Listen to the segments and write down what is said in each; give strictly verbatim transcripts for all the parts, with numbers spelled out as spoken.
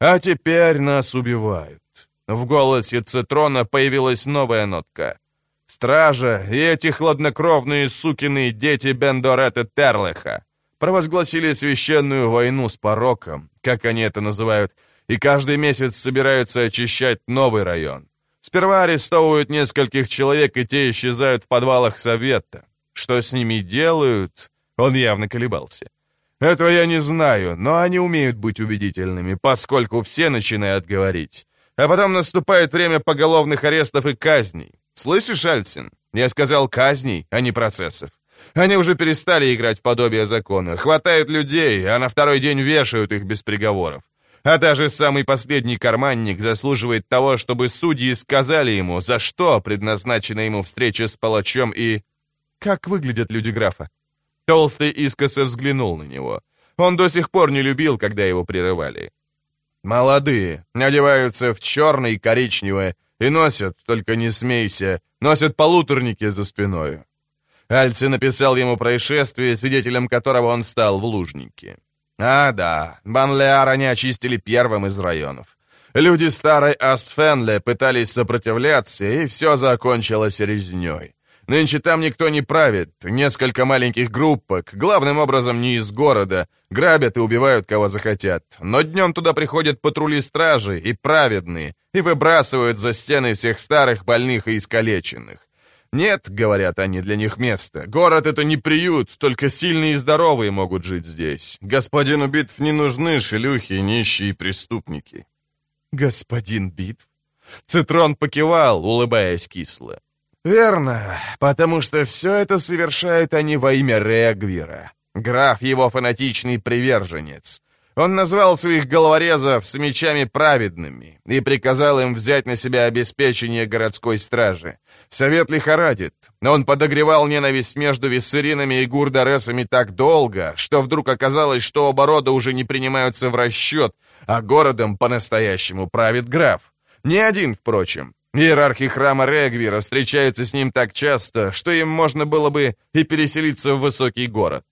А теперь нас убивают. В голосе Цитрона появилась новая нотка. Стража и эти хладнокровные сукины дети Бендорета Терлиха провозгласили священную войну с пороком, как они это называют, и каждый месяц собираются очищать новый район. Сперва арестовывают нескольких человек, и те исчезают в подвалах Совета. Что с ними делают? Он явно колебался. Этого я не знаю, но они умеют быть убедительными, поскольку все начинают говорить. А потом наступает время поголовных арестов и казней. Слышишь, Альсин? Я сказал казней, а не процессов. Они уже перестали играть в подобие закона, хватают людей, а на второй день вешают их без приговоров. А даже самый последний карманник заслуживает того, чтобы судьи сказали ему, за что предназначена ему встреча с палачом и... Как выглядят люди графа? Толстый искоса взглянул на него. Он до сих пор не любил, когда его прерывали. Молодые, одеваются в черное и коричневое, и носят, только не смейся, носят полуторники за спиной. Альци написал ему происшествие, свидетелем которого он стал в Лужнике. А, да, Банлеар они очистили первым из районов. Люди старой Астфенле пытались сопротивляться, и все закончилось резней. Нынче там никто не правит, несколько маленьких группок, главным образом не из города, грабят и убивают кого захотят. Но днем туда приходят патрули стражи и праведные, и выбрасывают за стены всех старых, больных и искалеченных. Нет, говорят они, для них места. Город — это не приют, только сильные и здоровые могут жить здесь. Господину Битв не нужны шлюхи, нищие и преступники. Господин Битв? Цитрон покивал, улыбаясь кисло. Верно, потому что все это совершают они во имя Регвира. Граф его фанатичный приверженец. Он назвал своих головорезов с мечами праведными и приказал им взять на себя обеспечение городской стражи. Совет лихорадит. Он подогревал ненависть между виссеринами и гурдаресами так долго, что вдруг оказалось, что оба рода уже не принимаются в расчет, а городом по-настоящему правит граф. Не один, впрочем. Иерархи храма Регвира встречаются с ним так часто, что им можно было бы и переселиться в высокий город.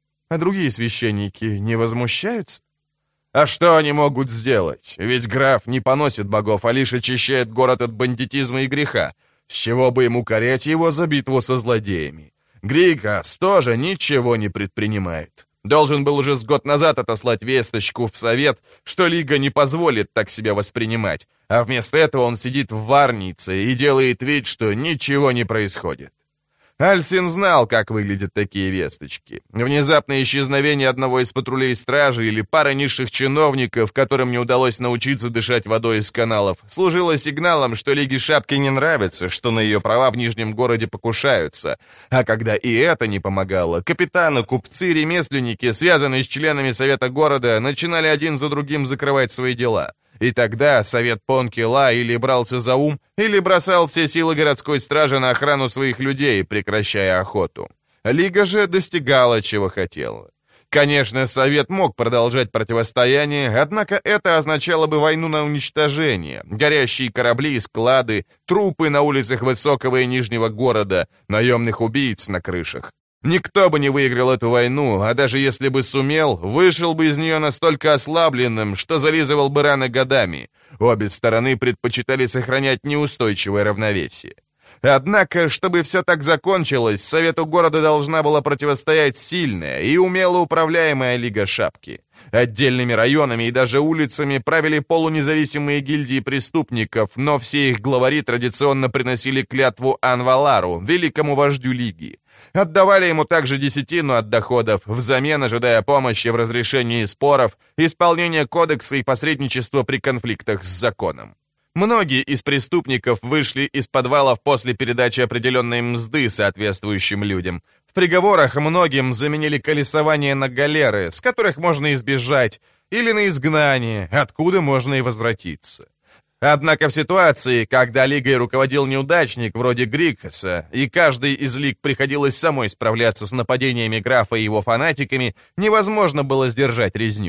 А другие священники не возмущаются? А что они могут сделать? Ведь граф не поносит богов, а лишь очищает город от бандитизма и греха. С чего бы ему корять его за битву со злодеями? Грикас тоже ничего не предпринимает. Должен был уже с год назад отослать весточку в совет, что Лига не позволит так себя воспринимать, а вместо этого он сидит в Варнице и делает вид, что ничего не происходит. Альсин знал, как выглядят такие весточки. Внезапное исчезновение одного из патрулей стражи или пара низших чиновников, которым не удалось научиться дышать водой из каналов, служило сигналом, что Лиге Шапки не нравится, что на ее права в Нижнем городе покушаются. А когда и это не помогало, капитаны, купцы, ремесленники, связанные с членами Совета города, начинали один за другим закрывать свои дела. И тогда Совет Понкила или брался за ум, или бросал все силы городской стражи на охрану своих людей, прекращая охоту. Лига же достигала, чего хотела. Конечно, Совет мог продолжать противостояние, однако это означало бы войну на уничтожение, горящие корабли и склады, трупы на улицах Высокого и Нижнего города, наемных убийц на крышах. Никто бы не выиграл эту войну, а даже если бы сумел, вышел бы из нее настолько ослабленным, что зализывал бы раны годами. Обе стороны предпочитали сохранять неустойчивое равновесие. Однако, чтобы все так закончилось, Совету города должна была противостоять сильная и умело управляемая Лига Шапки. Отдельными районами и даже улицами правили полунезависимые гильдии преступников, но все их главари традиционно приносили клятву Анвалару, великому вождю Лиги. Отдавали ему также десятину от доходов, взамен ожидая помощи в разрешении споров, исполнения кодекса и посредничества при конфликтах с законом. Многие из преступников вышли из подвалов после передачи определенной мзды соответствующим людям. В приговорах многим заменили колесование на галеры, с которых можно избежать, или на изгнание, откуда можно и возвратиться. Однако в ситуации, когда Лигой руководил неудачник вроде Грикаса, и каждый из лиг приходилось самой справляться с нападениями графа и его фанатиками, невозможно было сдержать резню.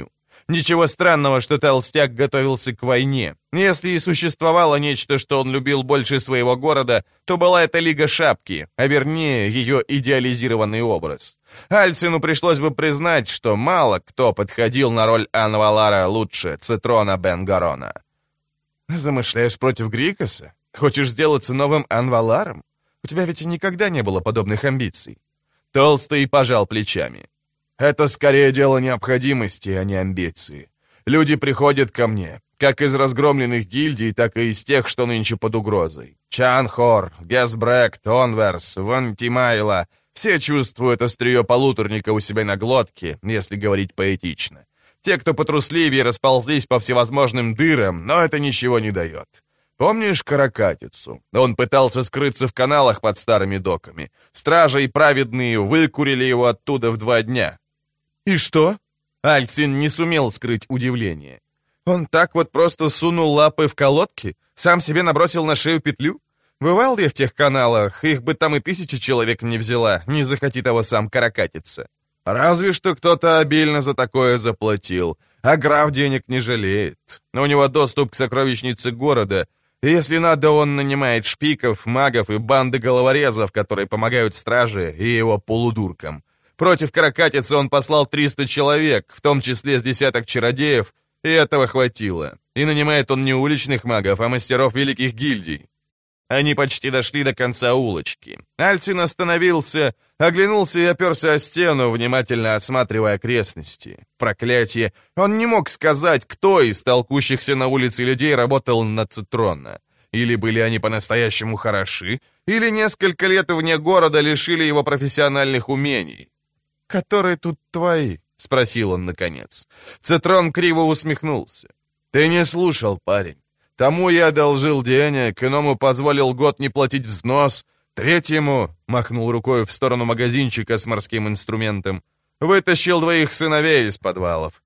Ничего странного, что толстяк готовился к войне. Если и существовало нечто, что он любил больше своего города, то была это Лига Шапки, а вернее ее идеализированный образ. Альцину пришлось бы признать, что мало кто подходил на роль Анвалара лучше Цитрона Бен-Гарона. «Замышляешь против Грикоса? Хочешь сделаться новым Анваларом? У тебя ведь никогда не было подобных амбиций». Толстый пожал плечами. «Это скорее дело необходимости, а не амбиции. Люди приходят ко мне, как из разгромленных гильдий, так и из тех, что нынче под угрозой. Чанхор, Гесбрект, Онверс, Вантимайла — все чувствуют острие полуторника у себя на глотке, если говорить поэтично. Те, кто потрусливее, расползлись по всевозможным дырам, но это ничего не дает. Помнишь Каракатицу? Он пытался скрыться в каналах под старыми доками. Стражи и праведные выкурили его оттуда в два дня. И что? Альцин не сумел скрыть удивление. Он так вот просто сунул лапы в колодки? Сам себе набросил на шею петлю? Бывал я в тех каналах, их бы там и тысяча человек не взяла, не захоти того сам Каракатица. Разве что кто-то обильно за такое заплатил, а граф денег не жалеет. У него доступ к сокровищнице города, и если надо, он нанимает шпиков, магов и банды головорезов, которые помогают страже и его полудуркам. Против Каракатицы он послал триста человек, в том числе с десяток чародеев, и этого хватило. И нанимает он не уличных магов, а мастеров великих гильдий. Они почти дошли до конца улочки. Альцин остановился, оглянулся и оперся о стену, внимательно осматривая окрестности. Проклятие! Он не мог сказать, кто из толкущихся на улице людей работал на Цитрона. Или были они по-настоящему хороши, или несколько лет вне города лишили его профессиональных умений. «Которые тут твои?» — спросил он наконец. Цитрон криво усмехнулся. «Ты не слушал, парень. Тому я одолжил денег, иному позволил год не платить взнос, третьему, — махнул рукой в сторону магазинчика с морским инструментом, — вытащил двоих сыновей из подвалов.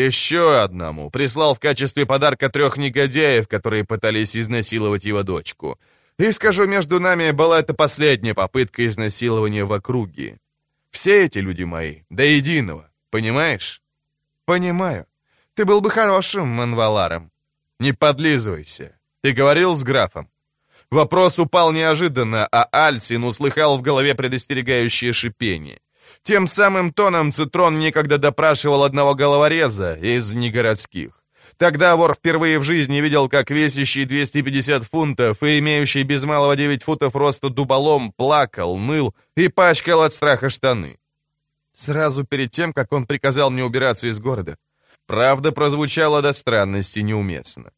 Еще одному прислал в качестве подарка трех негодяев, которые пытались изнасиловать его дочку. И, скажу, между нами была это последняя попытка изнасилования в округе. Все эти люди мои, до единого, понимаешь?» «Понимаю. Ты был бы хорошим Анваларом». «Не подлизывайся. Ты говорил с графом?» Вопрос упал неожиданно, а Альцин услыхал в голове предостерегающее шипение. Тем самым тоном Цитрон некогда допрашивал одного головореза из негородских. Тогда вор впервые в жизни видел, как весящий двести пятьдесят фунтов и имеющий без малого девять футов роста дуболом плакал, ныл и пачкал от страха штаны. Сразу перед тем, как он приказал мне убираться из города. Правда прозвучала до странности неуместно.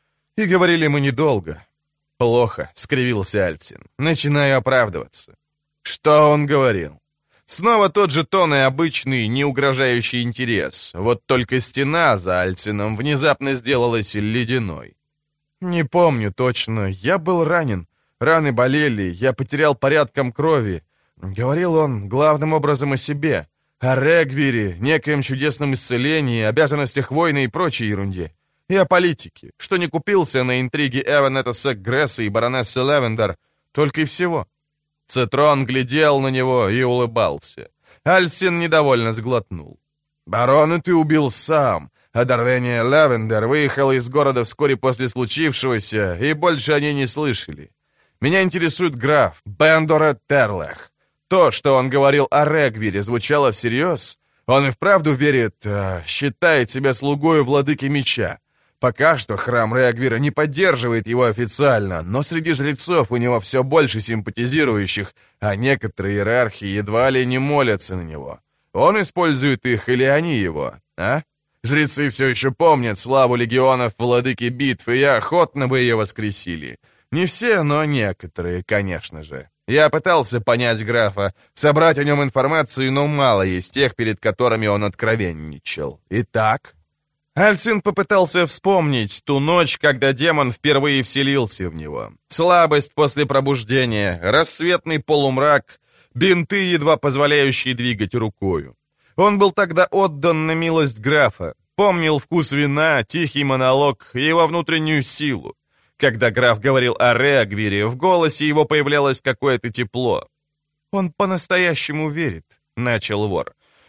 И говорили мы недолго. «Плохо», — скривился Альцин. «Начинаю оправдываться». «Что он говорил?» Снова тот же тон и обычный, не угрожающий интерес. Вот только стена за Альцином внезапно сделалась ледяной. «Не помню точно. Я был ранен. Раны болели. Я потерял порядком крови. Говорил он главным образом о себе. О Регвире, некоем чудесном исцелении, обязанностях воина и прочей ерунде. И о политике, что не купился на интриги Эванета Сек-Гресса и баронессы Левендер, только и всего». Цитрон глядел на него и улыбался. Альцин недовольно сглотнул. «Барона ты убил сам, а Дарвения Левендер выехала из города вскоре после случившегося, и больше они не слышали. Меня интересует граф Бендорет Терлех. То, что он говорил о Регвире, звучало всерьез? Он и вправду верит, э, считает себя слугой владыки меча. Пока что храм Регвира не поддерживает его официально, но среди жрецов у него все больше симпатизирующих, а некоторые иерархи едва ли не молятся на него. Он использует их или они его, а? Жрецы все еще помнят славу легионов владыки битв, и охотно бы ее воскресили. Не все, но некоторые, конечно же. Я пытался понять графа, собрать о нем информацию, но мало есть тех, перед которыми он откровенничал. Итак, Альцин попытался вспомнить ту ночь, когда демон впервые вселился в него. Слабость после пробуждения, рассветный полумрак, бинты, едва позволяющие двигать рукою. Он был тогда отдан на милость графа, помнил вкус вина, тихий монолог и его внутреннюю силу. Когда граф говорил о Регвире, в голосе его появлялось какое-то тепло. «Он по-настоящему верит», — начал вор.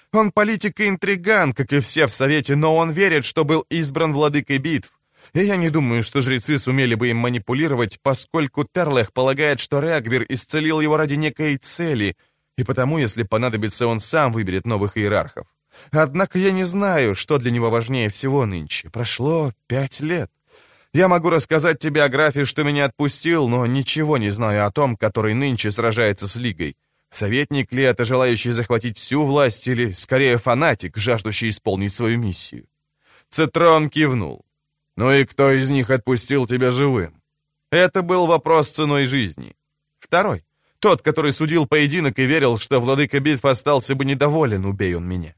Он политик и интриган, как и все в Совете, но он верит, что был избран владыкой битв. И я не думаю, что жрецы сумели бы им манипулировать, поскольку Терлех полагает, что Регвир исцелил его ради некой цели, и потому, если понадобится, он сам выберет новых иерархов. Однако я не знаю, что для него важнее всего нынче. Прошло пять лет. Я могу рассказать тебе о графе, что меня отпустил, но ничего не знаю о том, который нынче сражается с Лигой. Советник ли это, желающий захватить всю власть, или, скорее, фанатик, жаждущий исполнить свою миссию?» Цитрон кивнул. «Ну и кто из них отпустил тебя живым?» Это был вопрос ценой жизни. Второй. Тот, который судил поединок и верил, что владыка битв остался бы недоволен, убей он меня.